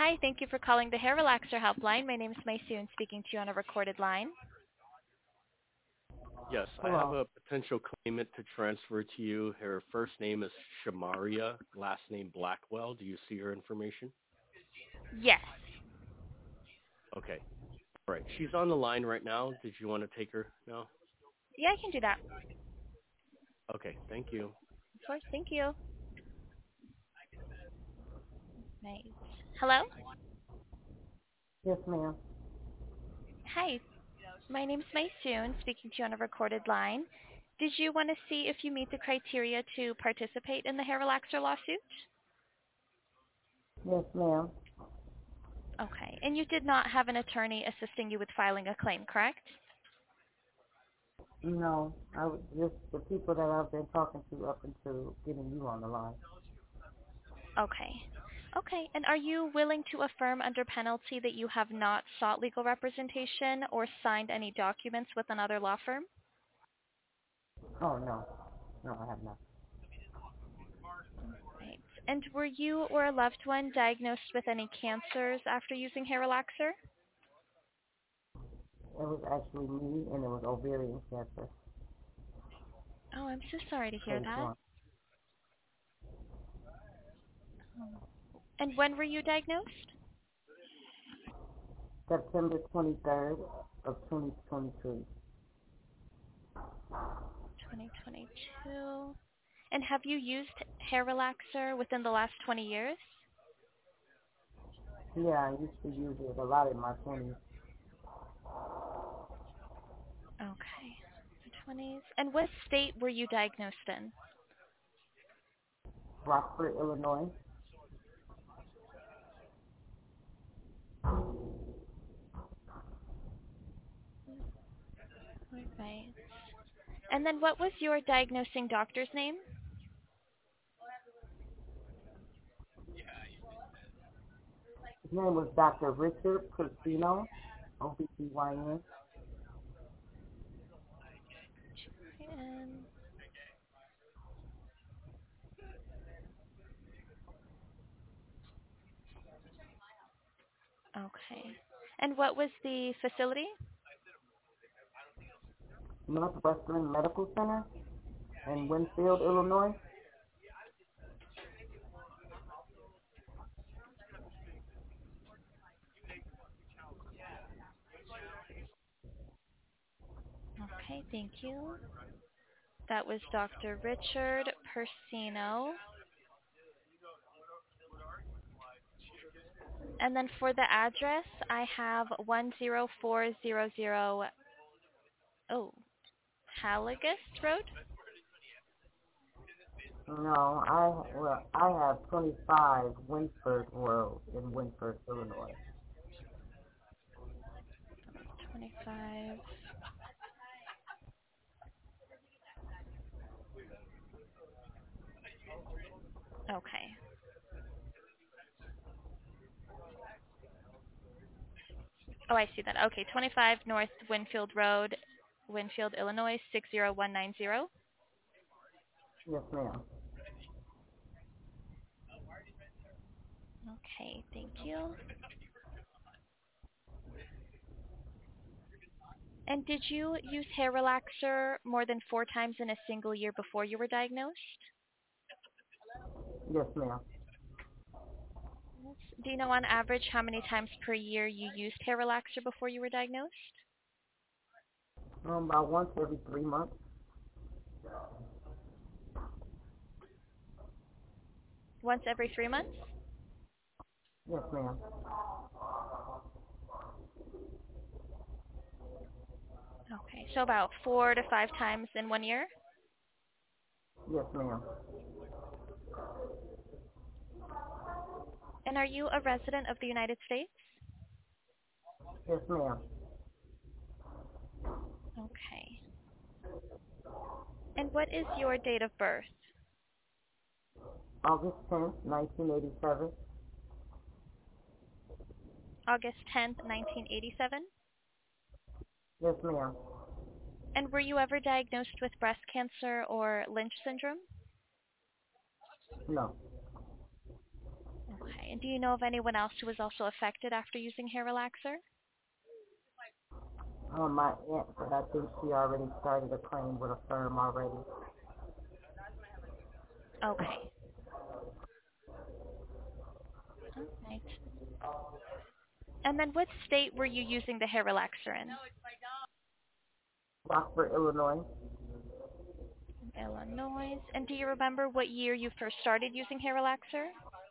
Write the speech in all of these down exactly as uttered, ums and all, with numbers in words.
Hi, thank you for calling the Hair Relaxer Helpline. My name is Maisu and speaking to you on a recorded line. Yes, I have Hello. a potential claimant to transfer to you. Her first name is Shamaria, last name Blackwell. Do you see her information? Yes. Okay. All right. She's on the line right now. Did you want to take her now? Yeah, I can do that. Okay. Thank you. Of course, thank you. Nice. Hello? Yes, ma'am. Hi, my name is Maisu and speaking to you on a recorded line. Did you want to see if you meet the criteria to participate in the Hair Relaxer lawsuit? Yes, ma'am. Okay, and you did not have an attorney assisting you with filing a claim, correct? No, I was just the people that I've been talking to up until getting you on the line. Okay. Okay, and are you willing to affirm under penalty that you have not sought legal representation or signed any documents with another law firm? Oh no, no, I have not. Right. And were you or a loved one diagnosed with any cancers after using Hair Relaxer? It was actually me, and it was ovarian cancer, Oh, I'm so sorry to hear stage that. one, And when were you diagnosed? September twenty-third of twenty twenty-three. twenty twenty-two. And have you used Hair Relaxer within the last twenty years? Yeah, I used to use it a lot in my twenties. Okay. twenties. And what state were you diagnosed in? Rockford, Illinois. Right. And then what was your diagnosing doctor's name? His name was Doctor Richard Persino, O B G Y N. And, okay. And what was the facility? Northwestern Medical Center in Winfield, Illinois. Okay, thank you. That was Doctor Richard Persino. And then for the address, I have one zero four zero zero, oh, Halligus Road? No, I well, I have twenty-five Winford Road in Winford, Illinois. twenty-five. Okay. Oh, I see that. Okay, twenty-five North Winfield Road, Winfield, Illinois, six zero one nine zero. Yes, ma'am. Okay, thank you. And did you use hair relaxer more than four times in a single year before you were diagnosed? Yes, ma'am. Yes. Do you know on average how many times per year you used hair relaxer before you were diagnosed? Um, about once every three months. Once every three months? Yes, ma'am. Okay, so about four to five times in one year? Yes, ma'am. And are you a resident of the United States? Yes, ma'am. Okay. And what is your date of birth? August tenth, nineteen eighty-seven. August tenth, nineteen eighty-seven? Yes, ma'am. And were you ever diagnosed with breast cancer or Lynch syndrome? No. Okay. And do you know of anyone else who was also affected after using hair relaxer? Oh, my aunt, but I think she already started a claim with a firm already. Okay. All right. And then what state were you using the hair relaxer in? Rockford, Illinois. Illinois. And do you remember what year you first started using hair relaxer?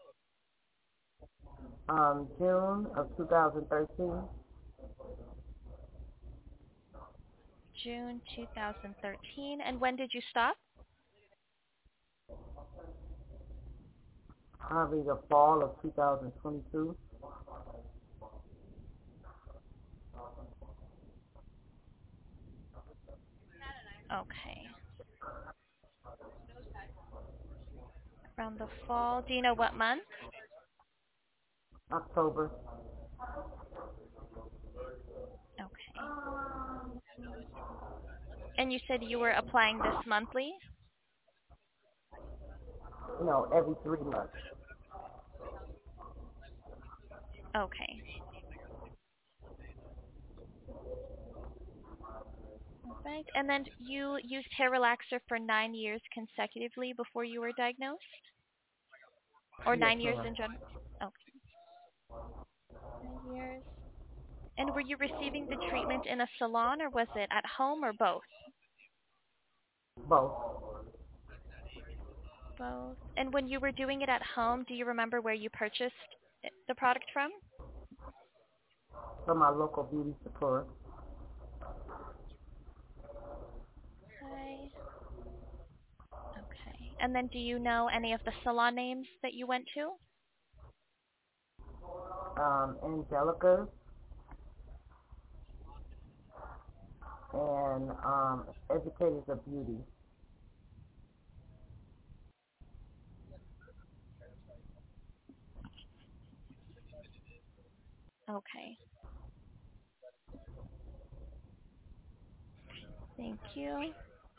Um, June of two thousand thirteen. June two thousand thirteen. And when did you stop? Probably the fall of two thousand twenty-two. Okay. Around the fall. Do you know what month? October. Okay. And you said you were applying this monthly? No, every three months. Okay. All right. And then you used hair relaxer for nine years consecutively before you were diagnosed? Or Yes, nine years ma'am. in general? Okay. Nine years. And were you receiving the treatment in a salon or was it at home or both? Both. Both. And when you were doing it at home, do you remember where you purchased the product from? From my local beauty support. Okay. Okay. And then do you know any of the salon names that you went to? Um, Angelica and um, Educators of Beauty. Okay. Thank you.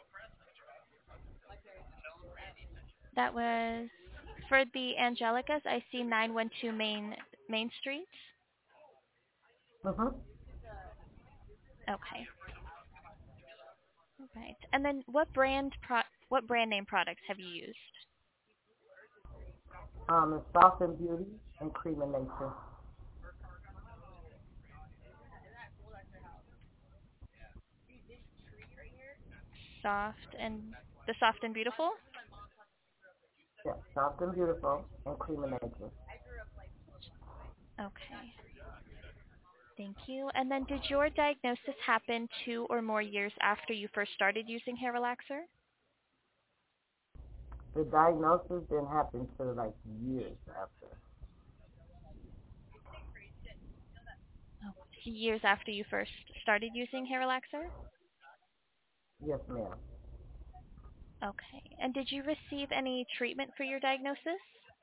That was for the Angelicas. I see nine one two Main Main Street. Mm-hmm. Okay. All right. And then what brand pro what brand name products have you used? Um, it's Soft and Beauty and Cream and Nature. Soft and the Soft and Beautiful? Yeah, Soft and Beautiful and Cream and Nature. Okay. Thank you. And then did your diagnosis happen two or more years after you first started using hair relaxer? The diagnosis didn't happen till like years after. Oh, years after you first started using hair relaxer? Yes, ma'am. Okay. And did you receive any treatment for your diagnosis?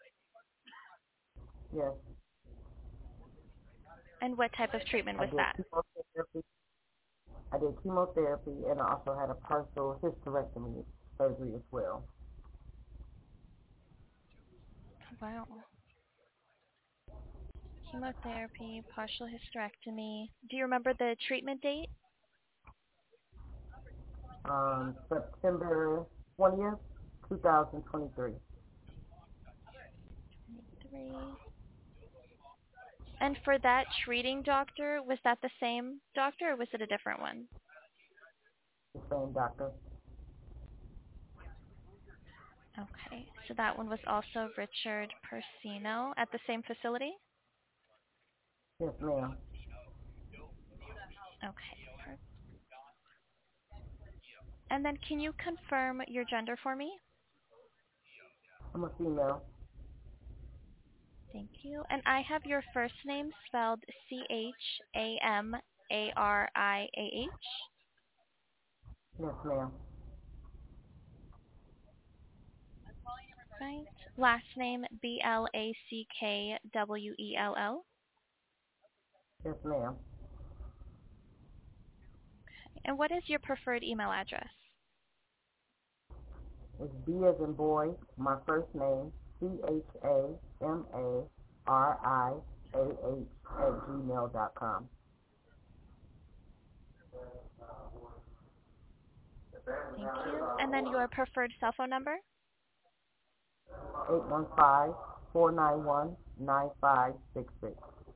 Yes. And what type of treatment I was did that? chemotherapy. I did chemotherapy and I also had a partial hysterectomy surgery as well. Wow. Chemotherapy, partial hysterectomy. Do you remember the treatment date? Um, September twentieth, two thousand twenty-three. Three. And for that treating doctor, was that the same doctor or was it a different one? The same doctor. Okay, so that one was also Richard Persino at the same facility? Yes, ma'am. Okay. per- And then can you confirm your gender for me? I'm a female. Thank you. And I have your first name spelled C H A M A R I A H. Yes, ma'am. Right. Last name B L A C K W E L L. Yes, ma'am. And what is your preferred email address? It's B as in boy, my first name, C H A M A R I A H at gmail dot com. Thank you. And then your preferred cell phone number? eight one five, four nine one, nine five six six.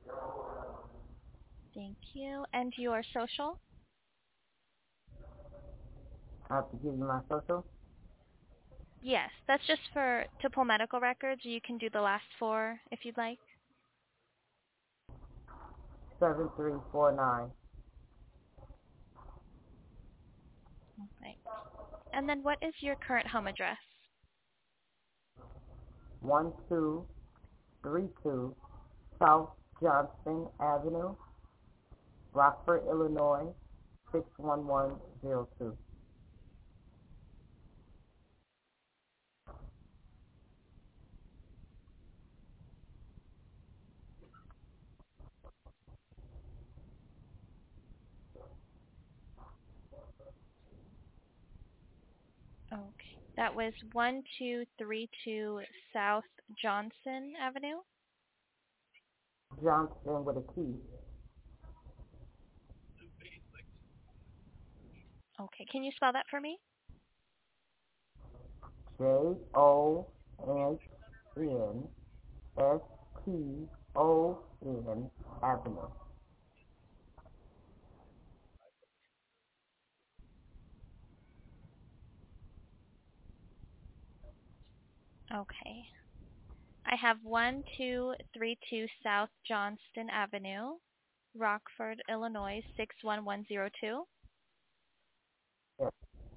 Thank you. And your social? I have to give you my social. Yes, that's just for to pull medical records. You can do the last four if you'd like. seven three four nine. Right. And then what is your current home address? one two three two South Johnston Avenue, Rockford, Illinois, six one one zero two. Okay. That was one two three two South Johnson Avenue? Johnston with a key. Okay. Can you spell that for me? J O N N S T O N Avenue. Okay. I have one two three two South Johnston Avenue, Rockford, Illinois, six one one zero two. Yes.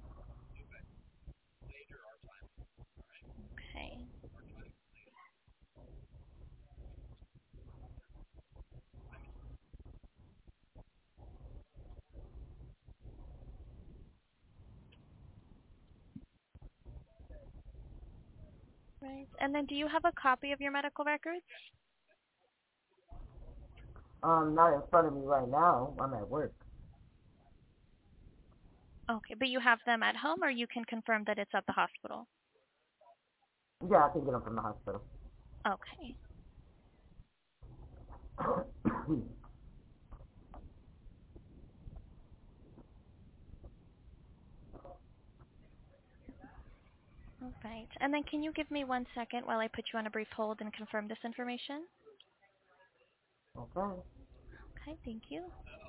Okay. Right. And then do you have a copy of your medical records? Um, not in front of me right now. I'm at work. Okay, but you have them at home, or you can confirm that it's at the hospital? Yeah, I can get them from the hospital. Okay. All right. And then can you give me one second while I put you on a brief hold and confirm this information? Okay. Okay, thank you.